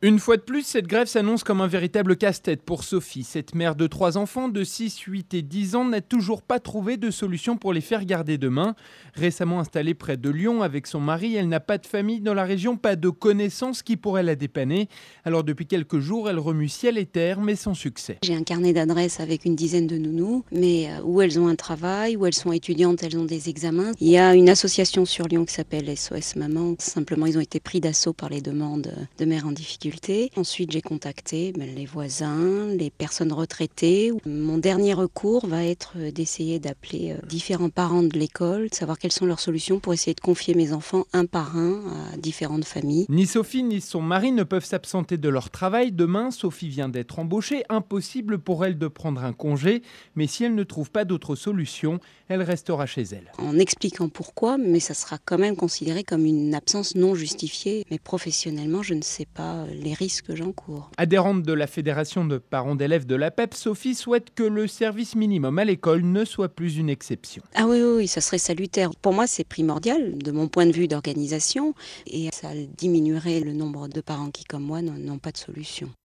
Une fois de plus, cette grève s'annonce comme un véritable casse-tête pour Sophie. Cette mère de 3 enfants de 6, 8 et 10 ans n'a toujours pas trouvé de solution pour les faire garder demain. Récemment installée près de Lyon avec son mari, elle n'a pas de famille dans la région, pas de connaissances qui pourraient la dépanner. Alors depuis quelques jours, elle remue ciel et terre, mais sans succès. J'ai un carnet d'adresses avec une dizaine de nounous, mais où elles ont un travail, où elles sont étudiantes, elles ont des examens. Il y a une association sur Lyon qui s'appelle SOS Maman. Simplement, ils ont été pris d'assaut par les demandes de mères en difficulté. Ensuite, j'ai contacté les voisins, les personnes retraitées. Mon dernier recours va être d'essayer d'appeler différents parents de l'école, de savoir quelles sont leurs solutions pour essayer de confier mes enfants un par un à différentes familles. Ni Sophie ni son mari ne peuvent s'absenter de leur travail. Demain, Sophie vient d'être embauchée. Impossible pour elle de prendre un congé. Mais si elle ne trouve pas d'autre solution, elle restera chez elle. En expliquant pourquoi, mais ça sera quand même considéré comme une absence non justifiée. Mais professionnellement, je ne sais pas les risques que j'encours. Adhérente de la Fédération de parents d'élèves de l'APEP, Sophie souhaite que le service minimum à l'école ne soit plus une exception. Ah oui, ça serait salutaire. Pour moi, c'est primordial de mon point de vue d'organisation et ça diminuerait le nombre de parents qui, comme moi, n'ont pas de solution.